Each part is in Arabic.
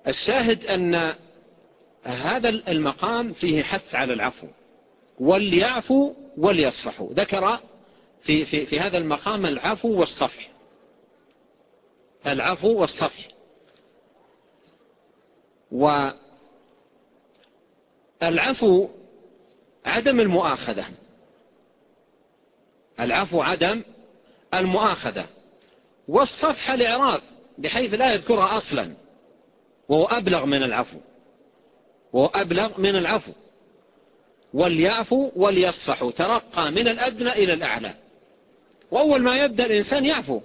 الشاهد أن هذا المقام فيه حث على العفو، وليعفوا وليصفحوا. ذكر في هذا المقام العفو والصفح، العفو والصفح. والعفو عدم المؤاخذة، العفو عدم المؤاخذة، والصفح الإعراض بحيث لا يذكرها أصلا، وهو أبلغ من العفو، وهو أبلغ من العفو. وليعفوا وليصفحوا، ترقى من الأدنى إلى الأعلى، وأول ما يبدأ الإنسان يعفو.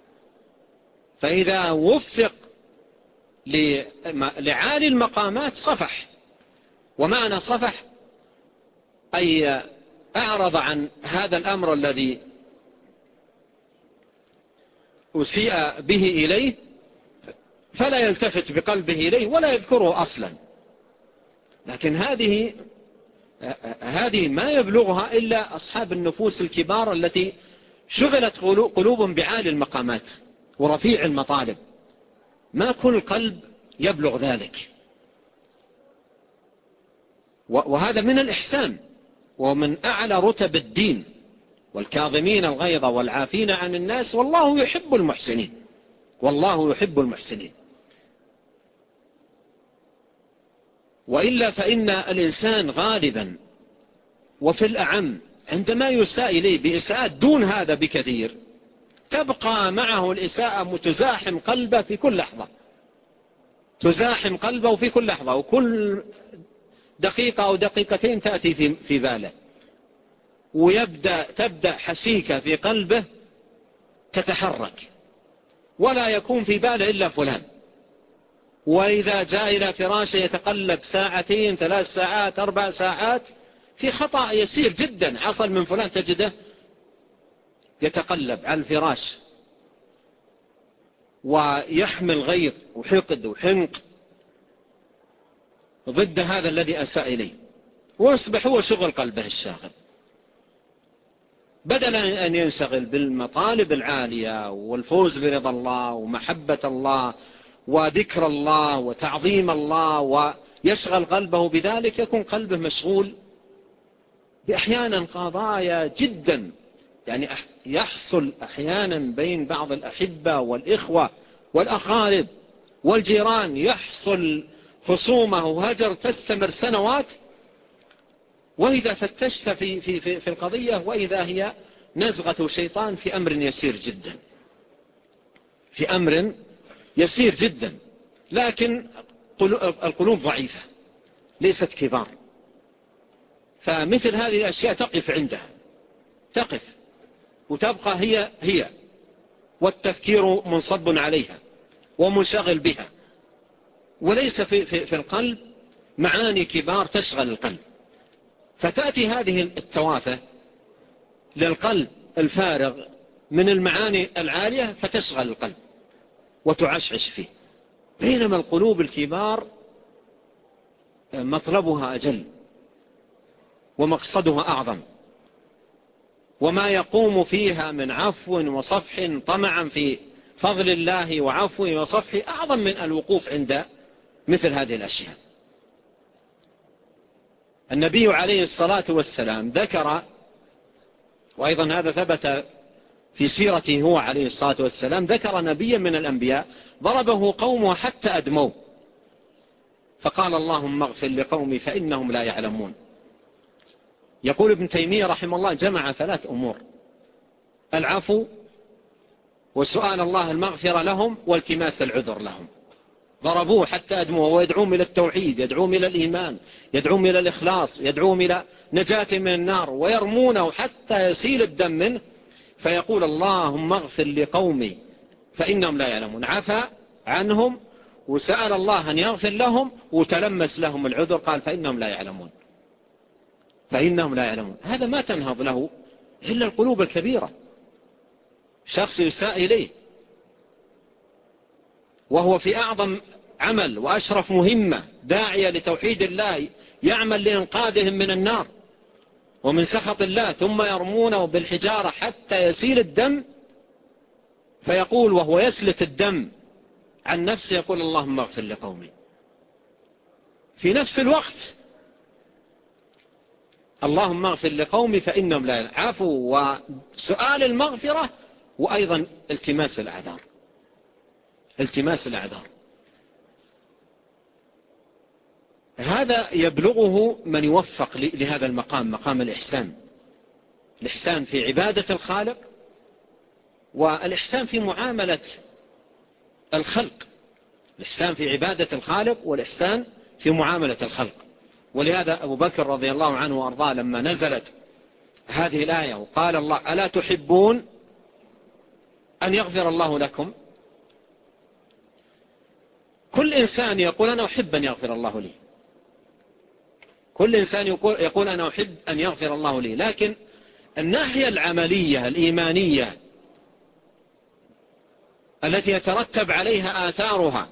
فإذا وفق لعالي المقامات صفح. ومعنى صفح أي أعرض عن هذا الأمر الذي أسيء به إليه، فلا يلتفت بقلبه إليه ولا يذكره أصلا. لكن هذه ما يبلغها إلا أصحاب النفوس الكبار التي شغلت قلوبهم بعالي المقامات ورفيع المطالب. ما كل قلب يبلغ ذلك، وهذا من الإحسان ومن أعلى رتب الدين. والكاظمين الغيظ والعافين عن الناس والله يحب المحسنين، والله يحب المحسنين. وإلا فإن الإنسان غالبا وفي الأعم عندما يساء إليه بإساءات دون هذا بكثير، تبقى معه الإساءة متزاحم قلبه في كل لحظة، تزاحم قلبه في كل لحظة، وكل دقيقة أو دقيقتين تأتي في باله، تبدأ حسيكة في قلبه تتحرك، ولا يكون في باله إلا فلان. وإذا جاء إلى فراشه يتقلب ساعتين 3 ساعات 4 ساعات في خطأ يسير جدا حصل من فلان، تجده يتقلب على الفراش ويحمل غيظ وحقد وحنق ضد هذا الذي أساء إليه، ويصبح هو شغل قلبه الشاغل، بدل أن ينشغل بالمطالب العالية والفوز برضا الله ومحبة الله وذكر الله وتعظيم الله، ويشغل قلبه بذلك. يكون قلبه مشغول بأحيانا قضايا جدا، يعني يحصل أحيانا بين بعض الأحبة والإخوة والأقارب والجيران، يحصل خصومة وهجر تستمر سنوات، وإذا فتشت في القضية وإذا هي نزغة شيطان في أمر يسير جدا، في أمر يسير جدا. لكن القلوب ضعيفة ليست كبار، فمثل هذه الأشياء تقف عندها، تقف وتبقى هي والتفكير منصب عليها ومنشغل بها، وليس في القلب معاني كبار تشغل القلب. فتأتي هذه التوافه للقلب الفارغ من المعاني العالية فتشغل القلب وتعشعش فيه، بينما القلوب الكبار مطلبها أجل ومقصدها أعظم، وما يقوم فيها من عفو وصفح طمعا في فضل الله وعفو وصفح أعظم من الوقوف عند مثل هذه الأشياء. النبي عليه الصلاة والسلام ذكر، وأيضا هذا ثبت في سيرته هو عليه الصلاة والسلام، ذكر نبيا من الأنبياء ضربه قومه حتى أدموه، فقال اللهم اغفر لقومي فإنهم لا يعلمون. يقول ابن تيمية رحمه الله جمع 3 أمور: العفو وسؤال الله المغفرة لهم والتماس العذر لهم. ضربوه حتى أدموه، ويدعوهم إلى التوحيد، يدعوهم إلى الإيمان، يدعوهم إلى الإخلاص، يدعوهم إلى نجاة من النار، ويرمونه حتى يسيل الدم منه، فيقول اللهم اغفر لقومي فإنهم لا يعلمون. عفا عنهم وسأل الله أن يغفر لهم وتلمس لهم العذر، قال فإنهم لا يعلمون، فإنهم لا يعلمون. هذا ما تنهض له إلا القلوب الكبيرة. شخص يساء إليه وهو في أعظم عمل وأشرف مهمة، داعية لتوحيد الله، يعمل لإنقاذهم من النار ومن سخط الله، ثم يرمونه بالحجارة حتى يسيل الدم، فيقول وهو يسلت الدم عن نفسه، يقول اللهم اغفر لقومي. في نفس الوقت اللهم اغفر لقومي فإنهم لا يعلمون، عفو وسؤال المغفرة، وأيضا التماس الأعذار. التماس الأعذار هذا يبلغه من يوفق لهذا المقام، مقام الإحسان. الإحسان في عبادة الخالق، والإحسان في معاملة الخلق. الإحسان في عبادة الخالق والإحسان في معاملة الخلق. ولهذا أبو بكر رضي الله عنه وأرضاه لما نزلت هذه الآية وقال الله ألا تحبون أن يغفر الله لكم، كل إنسان يقول أنا أحب أن يغفر الله لي، كل إنسان يقول أنا أحب أن يغفر الله لي، لكن الناحية العملية الإيمانية التي يترتب عليها آثارها،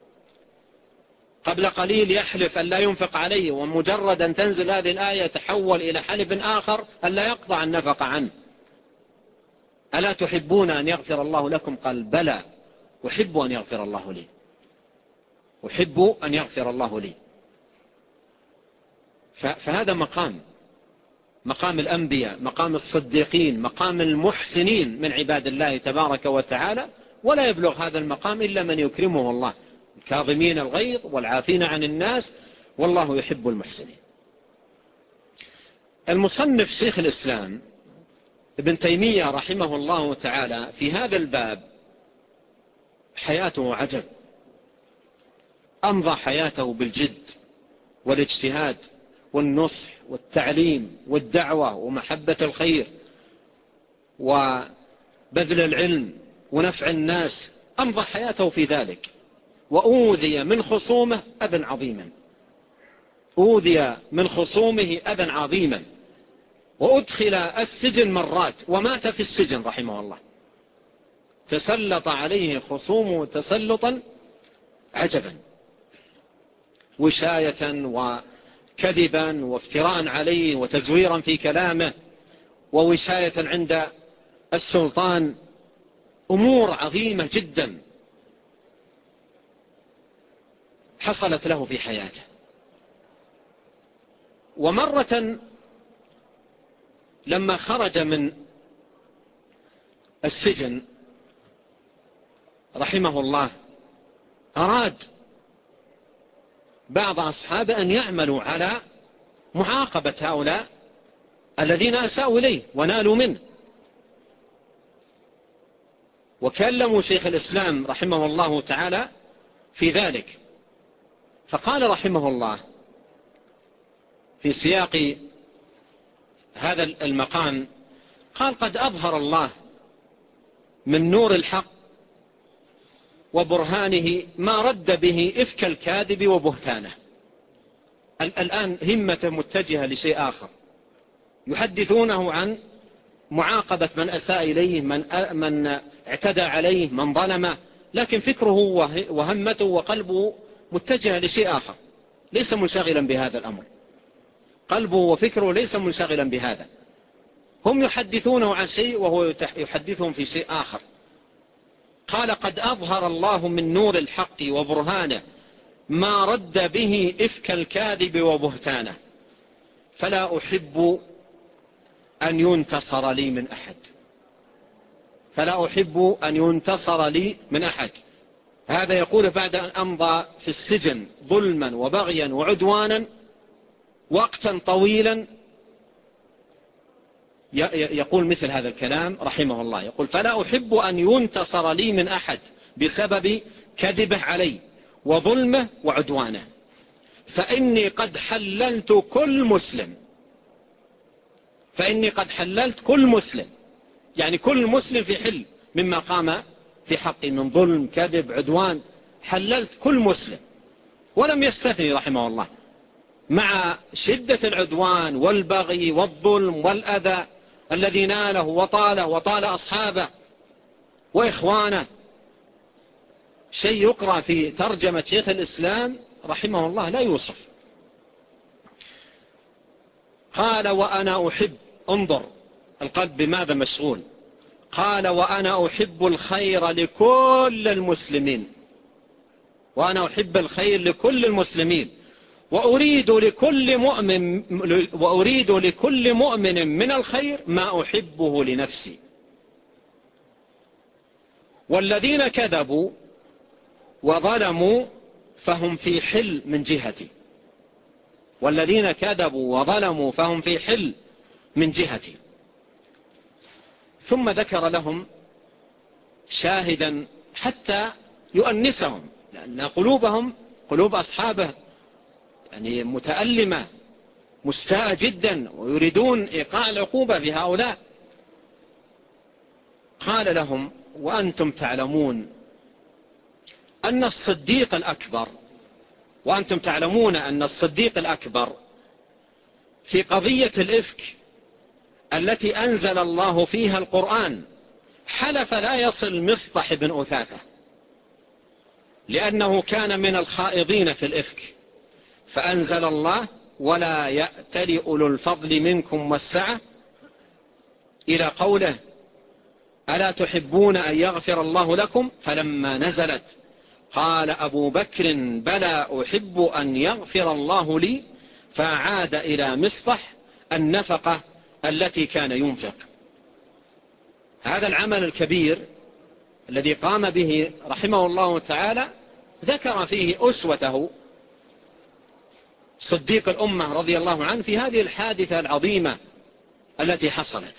قبل قليل يحلف أن لا ينفق عليه، ومجرد أن تنزل هذه الآية تحول إلى حلف آخر أن لا يقطع النفق عنه. ألا تحبون أن يغفر الله لكم؟ قال بلى أحب أن يغفر الله لي، أحب أن يغفر الله لي. فهذا مقام الأنبياء، مقام الصديقين، مقام المحسنين من عباد الله تبارك وتعالى، ولا يبلغ هذا المقام إلا من يكرمه الله، الكاظمين الغيظ والعافين عن الناس والله يحب المحسنين. المصنف شيخ الإسلام ابن تيمية رحمه الله تعالى في هذا الباب حياته عجب، أمضى حياته بالجد والاجتهاد والنصح والتعليم والدعوة ومحبة الخير وبذل العلم ونفع الناس، أمضى حياته في ذلك. وأوذي من خصومه أذى عظيما، أوذي من خصومه أذى عظيما، وأدخل السجن مرات ومات في السجن رحمه الله. تسلط عليه خصومه تسلطا عجبا، وشاية وكذبا وافتراء عليه وتزويرا في كلامه ووشاية عند السلطان، أمور عظيمة جدا حصلت له في حياته. ومرة لما خرج من السجن رحمه الله أراد بعض أصحابه أن يعملوا على معاقبة هؤلاء الذين أساءوا إليه ونالوا منه، وكلموا شيخ الإسلام رحمه الله تعالى في ذلك. فقال رحمه الله في سياق هذا المقام، قال قد أظهر الله من نور الحق وبرهانه ما رد به إفك الكاذب وبهتانه. الآن همته متجهة لشيء آخر، يحدثونه عن معاقبة من أساء إليه، من اعتدى عليه، من ظلمه، لكن فكره وهمته وقلبه متجهة لشيء آخر، ليس منشغلا بهذا الأمر، قلبه وفكره ليس منشغلا بهذا. هم يحدثونه عن شيء وهو يحدثهم في شيء آخر. قال قد أظهر الله من نور الحق وبرهانه ما رد به إفك الكاذب وبهتانه، فلا أحب أن ينتصر لي من أحد، فلا أحب أن ينتصر لي من أحد. هذا يقول بعد أن أمضى في السجن ظلما وبغيا وعدوانا وقتا طويلا، يقول مثل هذا الكلام رحمه الله، يقول فلا أحب أن ينتصر لي من أحد بسبب كذبه علي وظلمه وعدوانه، فإني قد حللت كل مسلم، فإني قد حللت كل مسلم، يعني كل مسلم في حل مما قام في حقي من ظلم كذب عدوان، حللت كل مسلم ولم يستثني رحمه الله، مع شدة العدوان والبغي والظلم والأذى الذي ناله وطال أصحابه وإخوانه. شيء يقرأ في ترجمة شيخ الإسلام رحمه الله لا يوصف. قال وأنا أحب، انظر القلب بماذا مشغول، قال وأنا أحب الخير لكل المسلمين، وأنا أحب الخير لكل المسلمين، وأريد لكل مؤمن من الخير ما أحبه لنفسي. والذين كذبوا وظلموا فهم في حل من جهتي. والذين كذبوا وظلموا فهم في حل من جهتي. ثم ذكر لهم شاهدا حتى يؤنسهم، لأن قلوبهم قلوب أصحابه يعني متألمة مستاءة جدا، ويريدون إيقاع العقوبة في هؤلاء. قال لهم: وأنتم تعلمون أن الصديق الأكبر في قضية الإفك التي أنزل الله فيها القرآن حلف لا يصل مصطح بن أثاثة، لأنه كان من الخائضين في الإفك، فأنزل الله: ولا يأتل أولو الفضل منكم والسعة، إلى قوله: ألا تحبون أن يغفر الله لكم؟ فلما نزلت قال أبو بكر: بلى أحب أن يغفر الله لي، فعاد إلى مصطح النفقة التي كان ينفق. هذا العمل الكبير الذي قام به رحمه الله تعالى ذكر فيه أسوته صديق الأمة رضي الله عنه في هذه الحادثة العظيمة التي حصلت،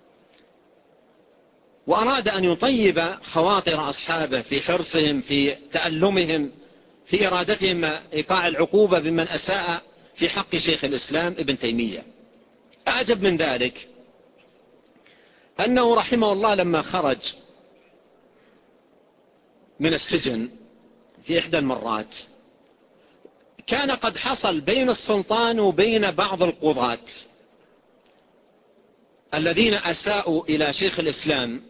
وأراد أن يطيب خواطر أصحابه في حرصهم، في تألمهم، في إرادتهم إيقاع العقوبة بمن أساء في حق شيخ الإسلام ابن تيمية. أعجب من ذلك أنه رحمه الله لما خرج من السجن في إحدى المرات كان قد حصل بين السلطان وبين بعض القضاة الذين أساءوا إلى شيخ الإسلام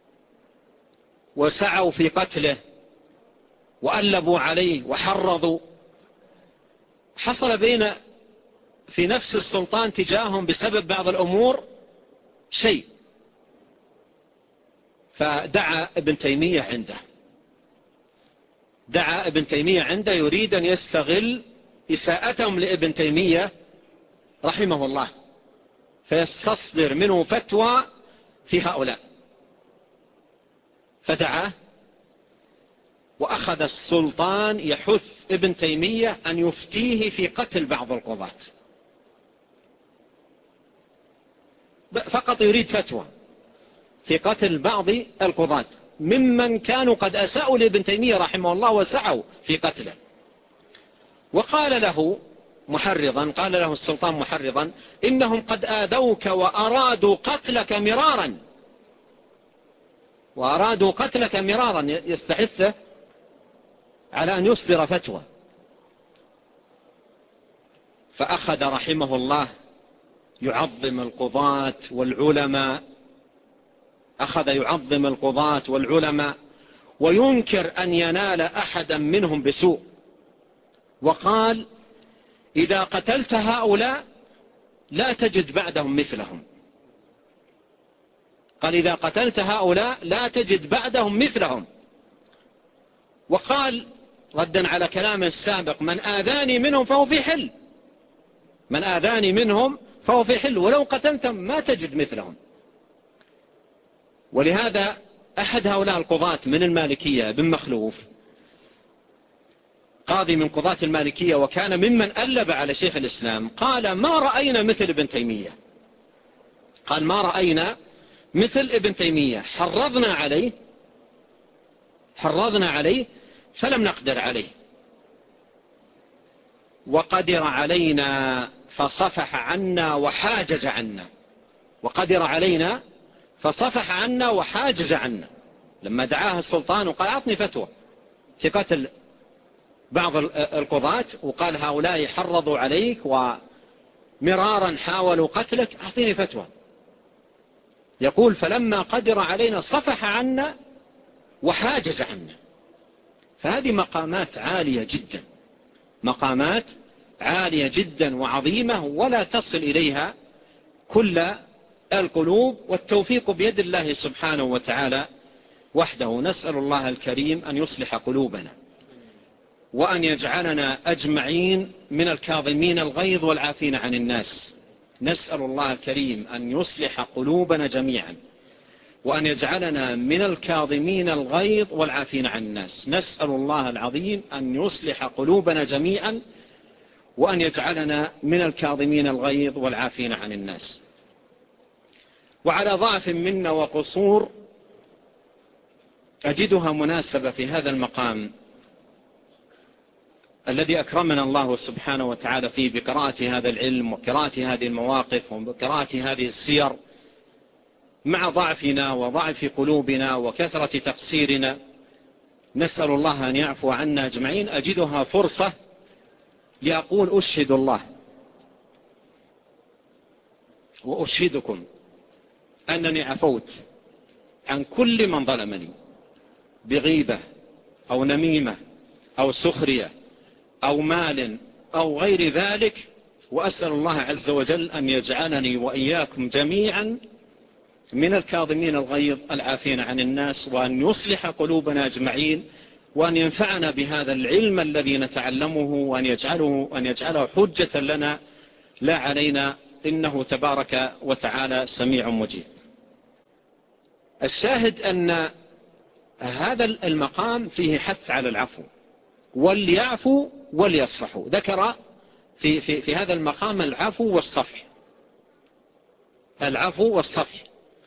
وسعوا في قتله وألبوا عليه وحرضوا، حصل في نفس السلطان تجاههم بسبب بعض الأمور شيء، فدعا ابن تيمية عنده يريد أن يستغل إساءتهم لابن تيمية رحمه الله فيستصدر منه فتوى في هؤلاء، فدعاه، وأخذ السلطان يحث ابن تيمية أن يفتيه في قتل بعض القضاة، فقط يريد فتوى في قتل بعض القضاة ممن كانوا قد أساءوا لابن تيمية رحمه الله وسعوا في قتله. وقال له السلطان محرضا: إنهم قد آذوك وأرادوا قتلك مرارا، يستحثه على أن يصدر فتوى. فأخذ رحمه الله يعظم القضاة والعلماء وينكر أن ينال أحدا منهم بسوء، وقال: إذا قتلت هؤلاء لا تجد بعدهم مثلهم. وقال ردا على كلامه السابق: من آذاني منهم فهو في حل، ولو قتلتم ما تجد مثلهم. ولهذا أحد هؤلاء القضاة من المالكية بن مخلوف، قاضي من قضاة المالكية وكان ممن ألب على شيخ الإسلام، قال: ما رأينا مثل ابن تيمية، حرضنا عليه فلم نقدر عليه، وقدر علينا فصفح عنا وحاجز عنا. لما دعاه السلطان وقال: أعطني فتوى في قتل بعض القضاة، وقال: هؤلاء حرضوا عليك ومرارا حاولوا قتلك، أعطيني فتوى. يقول: فلما قدر علينا صفح عنا وحاجز عنا. فهذه مقامات عالية جدا وعظيمة، ولا تصل إليها كل القلوب، والتوفيق بيد الله سبحانه وتعالى وحده. نسأل الله الكريم أن يصلح قلوبنا. وأن يجعلنا أجمعين من الكاظمين الغيظ والعافين عن الناس. نسأل الله الكريم أن يصلح قلوبنا جميعا، وأن يجعلنا من الكاظمين الغيظ والعافين عن الناس. نسأل الله العظيم أن يصلح قلوبنا جميعا، وأن يجعلنا من الكاظمين الغيظ والعافين عن الناس. وعلى ضعف منا وقصور أجدها مناسبة في هذا المقام الذي أكرمنا الله سبحانه وتعالى فيه بقراءة هذا العلم وقراءة هذه المواقف وقراءة هذه السير، مع ضعفنا وضعف قلوبنا وكثرة تقصيرنا. نسأل الله أن يعفو عنا أجمعين. أجدها فرصة لأقول أشهد الله وأشهدكم أنني عفوت عن كل من ظلمني بغيبة أو نميمة أو سخرية أو مال أو غير ذلك. وأسأل الله عز وجل أن يجعلني وإياكم جميعا من الكاظمين الغيظ العافين عن الناس، وأن يصلح قلوبنا أجمعين، وأن ينفعنا بهذا العلم الذي نتعلمه، وأن يجعله حجة لنا لا علينا، إنه تبارك وتعالى سميع مجيب. الشاهد أن هذا المقام فيه حث على العفو، وليعفوا وليصفحوا. ذكر في هذا المقام العفو والصفح، العفو والصفح.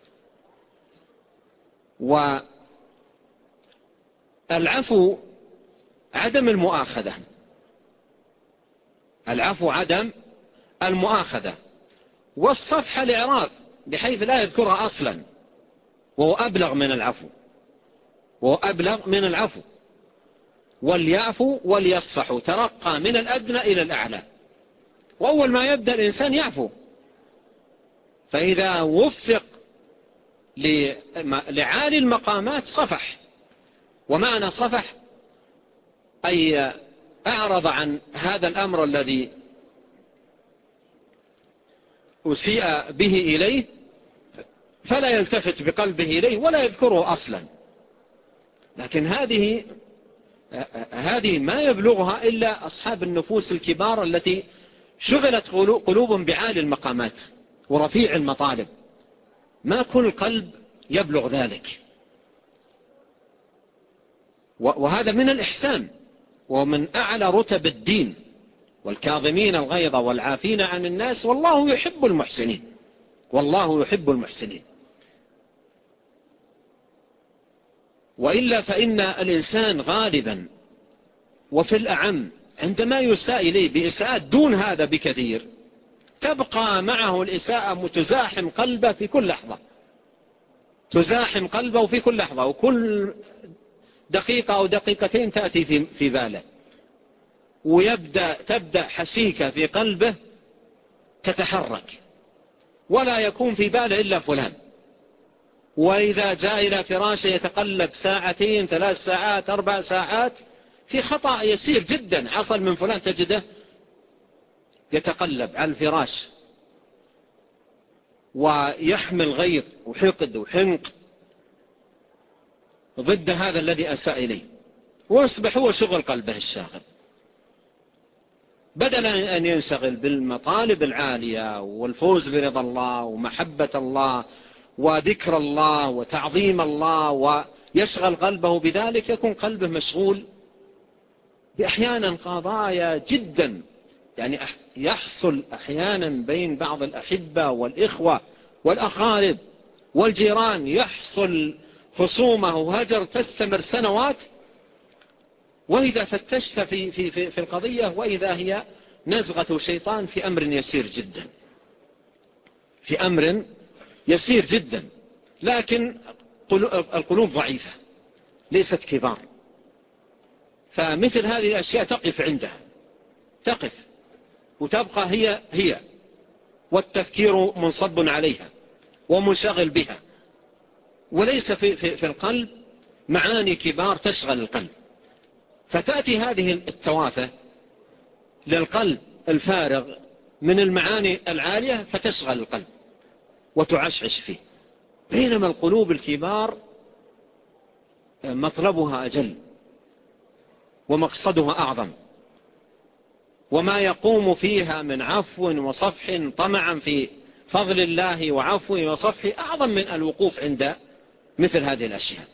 والعفو عدم المؤاخذة، العفو عدم المؤاخذة، والصفح الإعراض بحيث لا يذكرها أصلا، وهو أبلغ من العفو، وهو أبلغ من العفو. وليعفوا وليصفحوا، ترقى من الأدنى إلى الأعلى. وأول ما يبدأ الإنسان يعفو، فإذا وفق لعالي المقامات صفح. ومعنى صفح أي أعرض عن هذا الأمر الذي أسيء به إليه، فلا يلتفت بقلبه إليه ولا يذكره أصلا. لكن هذه ما يبلغها إلا أصحاب النفوس الكبار التي شغلت قلوبهم بعالي المقامات ورفيع المطالب. ما كل قلب يبلغ ذلك، وهذا من الإحسان ومن أعلى رتب الدين. والكاظمين الغيظ والعافين عن الناس والله يحب المحسنين، والله يحب المحسنين. وإلا فإن الإنسان غالبا وفي الأعم عندما يساء إليه بإساءات دون هذا بكثير، تبقى معه الإساءة متزاحم قلبه في كل لحظة، تزاحم قلبه في كل لحظة، وكل دقيقة أو دقيقتين تأتي في باله، تبدأ حسيكة في قلبه تتحرك، ولا يكون في باله إلا فلان. وإذا جاء إلى فراشه يتقلب ساعتين 3 ساعات 4 ساعات في خطأ يسير جدا حصل من فلان، تجده يتقلب على الفراش ويحمل غيظ وحقد وحنق ضد هذا الذي أساء إليه، ويصبح هو شغل قلبه الشاغل، بدل أن ينشغل بالمطالب العالية والفوز برضا الله ومحبة الله وذكر الله وتعظيم الله، ويشغل قلبه بذلك. يكون قلبه مشغول بأحيانا قضايا جدا، يعني يحصل أحيانا بين بعض الأحبة والإخوة والأقارب والجيران، يحصل خصومة وهجر تستمر سنوات، وإذا فتشت في القضية وإذا هي نزغة شيطان في أمر يسير جدا، في أمر يسير جدا. لكن القلوب ضعيفة ليست كبار، فمثل هذه الأشياء تقف عندها، تقف وتبقى هي والتفكير منصب عليها ومنشغل بها، وليس في القلب معاني كبار تشغل القلب. فتأتي هذه التوافه للقلب الفارغ من المعاني العالية فتشغل القلب وتعشعش فيه، بينما القلوب الكبار مطلبها أجل ومقصدها أعظم، وما يقوم فيها من عفو وصفح طمعا في فضل الله وعفو وصفح أعظم من الوقوف عند مثل هذه الأشياء.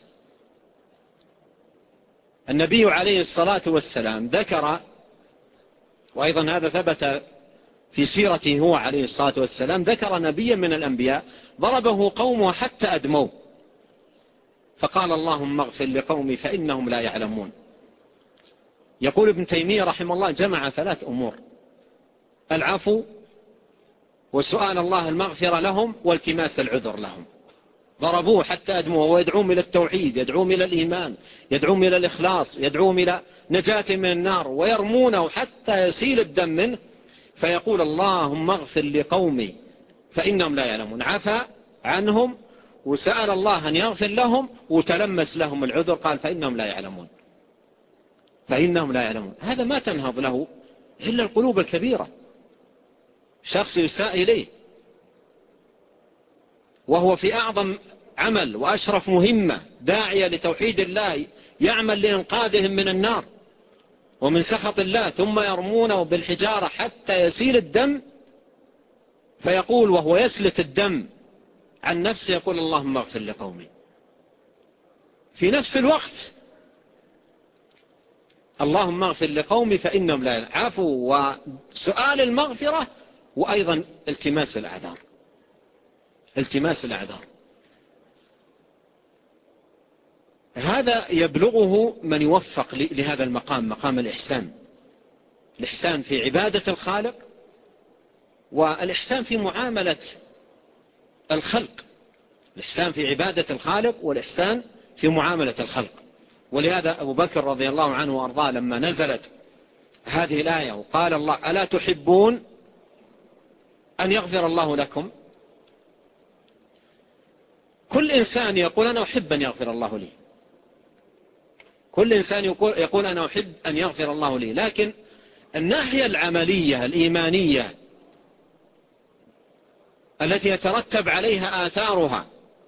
النبي عليه الصلاة والسلام ذكر، وأيضا هذا ثبت في سيرته هو عليه الصلاة والسلام، ذكر نبيا من الأنبياء ضربه قومه حتى أدموه، فقال اللهم اغفر لقومي فإنهم لا يعلمون. يقول ابن تيمية رحمه الله جمع 3 أمور: العفو، وسؤال الله المغفرة لهم، والتماس العذر لهم. ضربوه حتى أدموه، ويدعوهم إلى التوحيد، يدعوهم إلى الإيمان، يدعوهم إلى الإخلاص، يدعوهم إلى نجاة من النار، ويرمونه حتى يسيل الدم منه، فيقول اللهم اغفر لقومي فإنهم لا يعلمون. عفا عنهم وسأل الله أن يغفر لهم وتلمس لهم العذر، قال فإنهم لا يعلمون، فإنهم لا يعلمون. هذا ما تنهض له إلا القلوب الكبيرة. شخص يساء إليه وهو في أعظم عمل وأشرف مهمة، داعية لتوحيد الله، يعمل لإنقاذهم من النار ومن سخط الله، ثم يرمونه بالحجارة حتى يسيل الدم، فيقول وهو يسلت الدم عن نفسه يقول اللهم اغفر لقومي. في نفس الوقت اللهم اغفر لقومي فإنهم لا يعلمون، عفو وسؤال المغفرة، وأيضا التماس الأعذار. التماس الأعذار هذا يبلغه من يوفق لهذا المقام، مقام الإحسان. الإحسان في عبادة الخالق، والإحسان في معاملة الخلق. الإحسان في عبادة الخالق، والإحسان في معاملة الخلق. ولهذا أبو بكر رضي الله عنه وأرضاه لما نزلت هذه الآية وقال الله ألا تحبون أن يغفر الله لكم، كل إنسان يقول أنا أحب أن يغفر الله لي، كل إنسان يقول أنا أحب أن يغفر الله لي، لكن الناحية العملية الإيمانية التي يترتب عليها آثارها،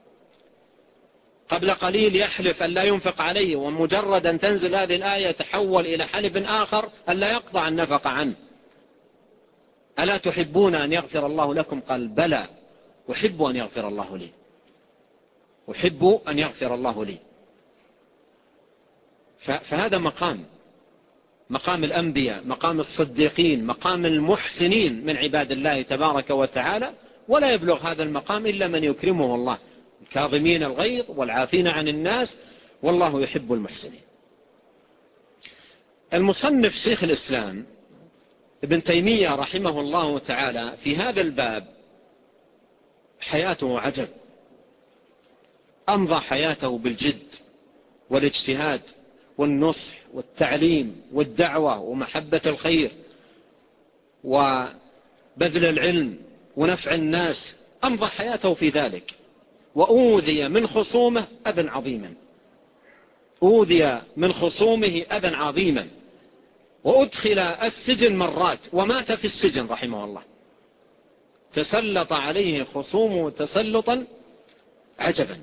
قبل قليل يحلف أن لا ينفق عليه، ومجرد أن تنزل هذه الآية تحول إلى حلف آخر أن لا يقطع النفق عنه. ألا تحبون أن يغفر الله لكم؟ قال بلى أحب أن يغفر الله لي، أحب أن يغفر الله لي. فهذا مقام الأنبياء، مقام الصديقين، مقام المحسنين من عباد الله تبارك وتعالى، ولا يبلغ هذا المقام إلا من يكرمه الله، الكاظمين الغيظ والعافين عن الناس، والله يحب المحسنين. المصنف شيخ الإسلام ابن تيمية رحمه الله تعالى في هذا الباب حياته عجب، أمضى حياته بالجد والاجتهاد والنصح والتعليم والدعوة ومحبة الخير وبذل العلم ونفع الناس، أمضى حياته في ذلك. وأوذي من خصومه أذى عظيما، أوذي من خصومه أذى عظيما، وأدخل السجن مرات، ومات في السجن رحمه الله. تسلط عليه خصومه تسلطا عجبا،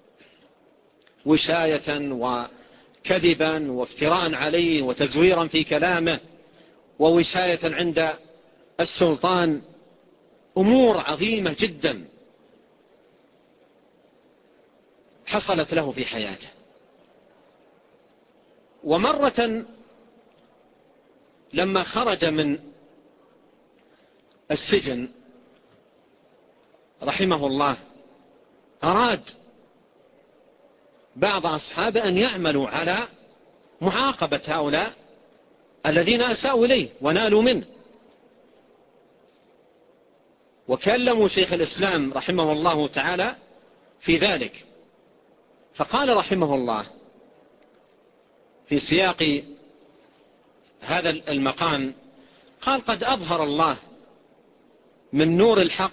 وشاية وكذبا وافتراء عليه وتزويرا في كلامه ووشاية عند السلطان، أمور عظيمة جدا حصلت له في حياته. ومرة لما خرج من السجن رحمه الله أراد بعض أصحابه أن يعملوا على معاقبة هؤلاء الذين أساءوا إليه ونالوا منه، وكلموا شيخ الإسلام رحمه الله تعالى في ذلك. فقال رحمه الله في سياق هذا المقام، قال قد أظهر الله من نور الحق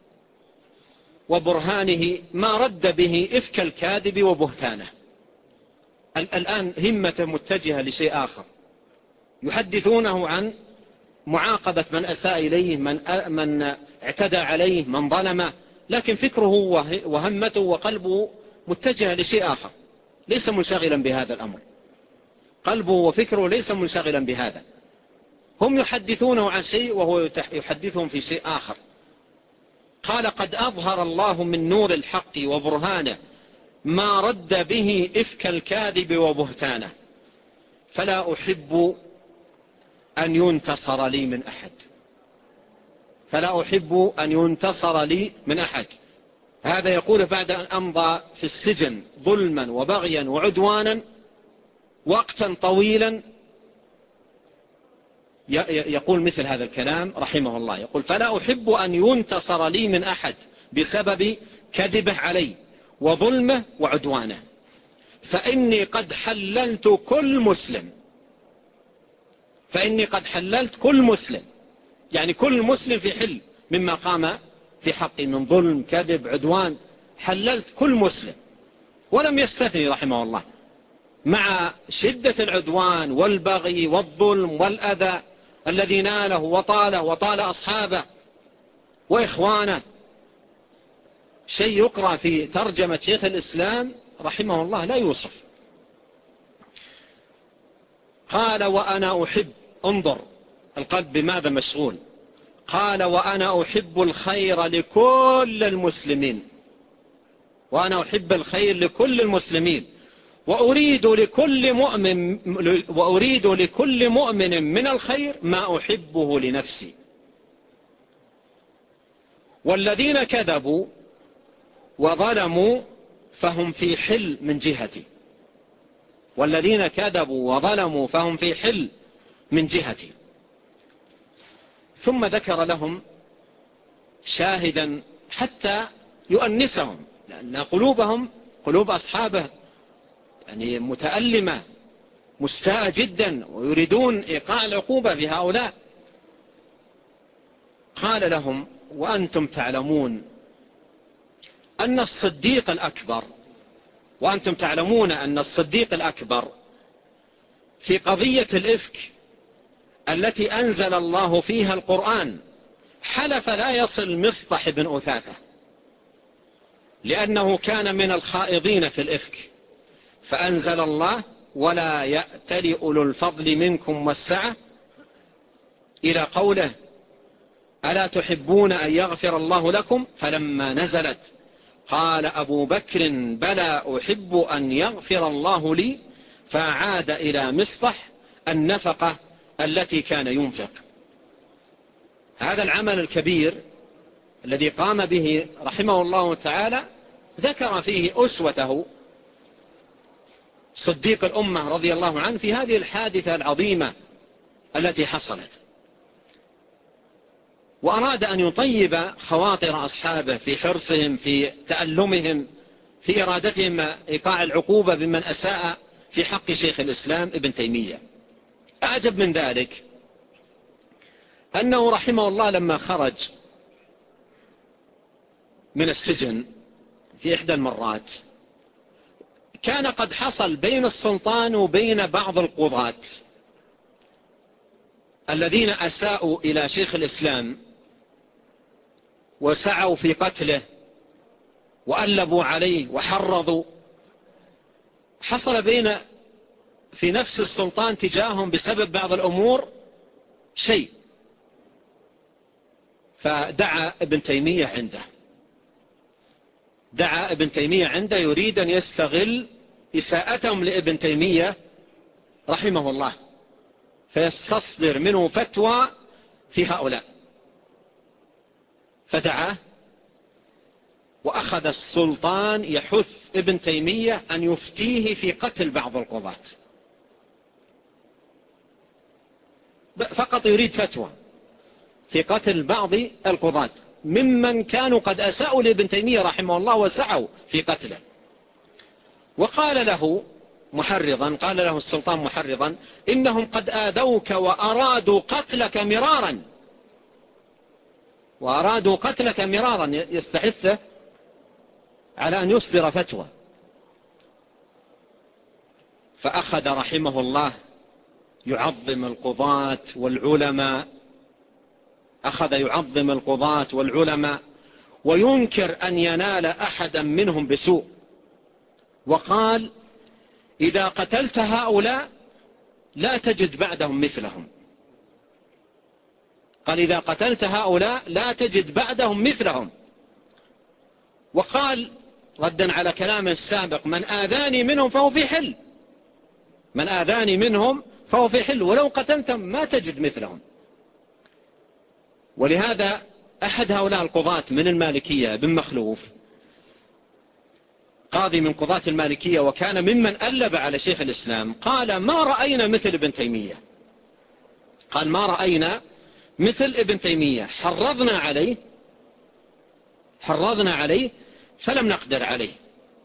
وبرهانه ما رد به إفك الكاذب وبهتانه. الآن همة متجهة لشيء آخر، يحدثونه عن معاقبة من أساء إليه، من اعتدى عليه، من ظلمه، لكن فكره وهمته وقلبه متجهة لشيء آخر، ليس منشغلا بهذا الأمر. قلبه وفكره ليس منشغلا بهذا. هم يحدثونه عن شيء وهو يحدثهم في شيء آخر. قال قد أظهر الله من نور الحق وبرهانه ما رد به إفك الكاذب وبهتانه، فلا أحب أن ينتصر لي من أحد. فلا أحب أن ينتصر لي من أحد. هذا يقول بعد أن أمضى في السجن ظلما وبغيا وعدوانا وقتا طويلا، يقول مثل هذا الكلام رحمه الله. يقول فلا أحب أن ينتصر لي من أحد بسبب كذبه علي وظلمه وعدوانه، فإني قد حللت كل مسلم. فإني قد حللت كل مسلم، يعني كل مسلم في حل مما قام في حقي من ظلم كذب عدوان. حللت كل مسلم ولم يستثني رحمه الله، مع شدة العدوان والبغي والظلم والأذى الذي ناله وطال أصحابه وإخوانه. شيء يقرأ في ترجمة شيخ الإسلام رحمه الله لا يوصف. قال وأنا أحب، انظر القلب بماذا مشغول. قال وأنا أحب الخير لكل المسلمين، وأنا أحب الخير لكل المسلمين، وأريد لكل مؤمن من الخير ما أحبه لنفسي. والذين كذبوا وظلموا فهم في حل من جهتي. والذين كذبوا وظلموا فهم في حل من جهتي. ثم ذكر لهم شاهدا حتى يؤنسهم، لأن قلوبهم قلوب أصحابه يعني متألمة مستاءة جدا ويريدون إيقاع العقوبة بهؤلاء. قال لهم وأنتم تعلمون أن الصديق الأكبر، وأنتم تعلمون أن الصديق الأكبر في قضية الإفك التي أنزل الله فيها القرآن حلف لا يصل مصطح بن أثاثة، لأنه كان من الخائضين في الإفك، فأنزل الله ولا يأتل أولو الفضل منكم والسعة إلى قوله ألا تحبون أن يغفر الله لكم، فلما نزلت قال أبو بكر بلى أحب أن يغفر الله لي، فعاد إلى مصطح النفقة التي كان ينفق. هذا العمل الكبير الذي قام به رحمه الله تعالى ذكر فيه أسوته صديق الأمة رضي الله عنه في هذه الحادثة العظيمة التي حصلت، وأراد أن يطيب خواطر أصحابه في حرصهم في تألمهم في إرادتهم إيقاع العقوبة بمن أساء في حق شيخ الإسلام ابن تيمية. أعجب من ذلك أنه رحمه الله لما خرج من السجن في إحدى المرات كان قد حصل بين السلطان وبين بعض القضاة الذين أساءوا إلى شيخ الإسلام وسعوا في قتله وألبوا عليه وحرضوا، حصل في نفس السلطان تجاههم بسبب بعض الأمور شيء، فدعا ابن تيمية عنده، دعا ابن تيمية عنده يريد أن يستغل إساءتهم لابن تيمية رحمه الله فيستصدر منه فتوى في هؤلاء، فدعاه وأخذ السلطان يحث ابن تيمية أن يفتيه في قتل بعض القضاة، فقط يريد فتوى في قتل بعض القضاة ممن كانوا قد أساءوا لابن تيمية رحمه الله وسعوا في قتله. وقال له محرضا، قال له السلطان محرضا إنهم قد آذوك وأرادوا قتلك مرارا، وأرادوا قتلك مرارا، يستحثه على أن يصدر فتوى. فأخذ رحمه الله يعظم القضاة والعلماء، أخذ يعظم القضاة والعلماء وينكر أن ينال أحدا منهم بسوء، وقال إذا قتلت هؤلاء لا تجد بعدهم مثلهم. قال إذا قتلت هؤلاء لا تجد بعدهم مثلهم. وقال ردا على كلامه السابق من آذاني منهم فهو في حل، من آذاني منهم فهو في حل، ولو قتلتم ما تجد مثلهم. ولهذا أحد هؤلاء القضاة من المالكية بن مخلوف، قاضي من قضاة المالكية وكان ممن ألب على شيخ الإسلام، قال ما رأينا مثل ابن تيمية، قال ما رأينا مثل ابن تيمية، حرضنا عليه فلم نقدر عليه،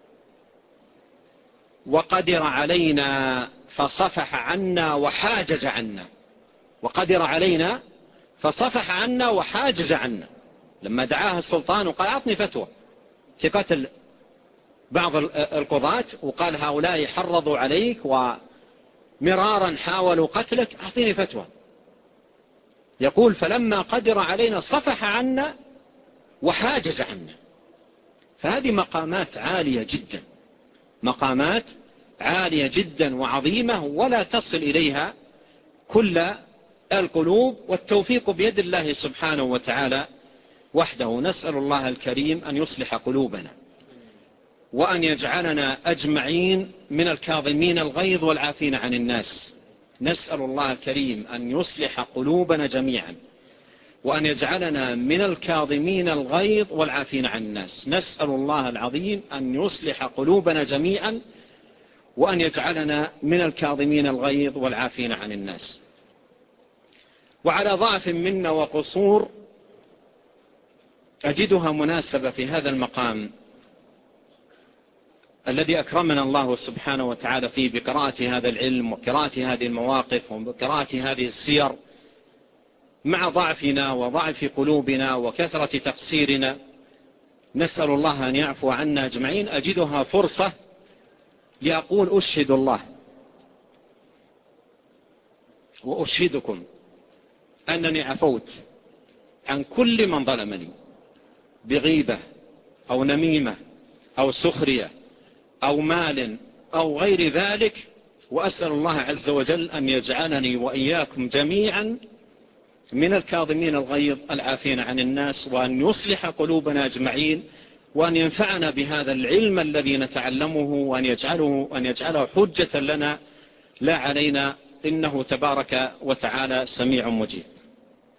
وقدر علينا فصفح عنا وحاجز عنا، وقدر علينا فصفح عنا وحاجز عنا. لما دعاه السلطان وقال أعطني فتوى في قتل بعض القضاة، وقال هؤلاء حرضوا عليك ومرارا حاولوا قتلك، أعطيني فتوى. يقول فلما قدر علينا صفح عنا وحاجز عنا. فهذه مقامات عالية جدا، مقامات عالية جدا وعظيمة، ولا تصل إليها كل القلوب، والتوفيق بيد الله سبحانه وتعالى وحده. نسأل الله الكريم أن يصلح قلوبنا، وأن يجعلنا أجمعين من الكاظمين الغيظ والعافين عن الناس. نسأل الله الكريم أن يصلح قلوبنا جميعا، وأن يجعلنا من الكاظمين الغيظ والعافين عن الناس. نسأل الله العظيم أن يصلح قلوبنا جميعا، وأن يجعلنا من الكاظمين الغيظ والعافين عن الناس. وعلى ضعف منا وقصور أجدها مناسبة في هذا المقام الذي أكرمنا الله سبحانه وتعالى فيه بقراءة هذا العلم وقراءة هذه المواقف وقراءة هذه السير، مع ضعفنا وضعف قلوبنا وكثرة تقصيرنا. نسأل الله أن يعفو عنا أجمعين. أجدها فرصة لأقول أشهد الله وأشهدكم أنني عفوت عن كل من ظلمني بغيبة أو نميمة أو سخرية أو مال أو غير ذلك، وأسأل الله عز وجل أن يجعلني وإياكم جميعا من الكاظمين الغيظ العافين عن الناس، وأن يصلح قلوبنا أجمعين، وأن ينفعنا بهذا العلم الذي نتعلمه، وأن يجعله حجة لنا لا علينا، إنه تبارك وتعالى سميع مجيب.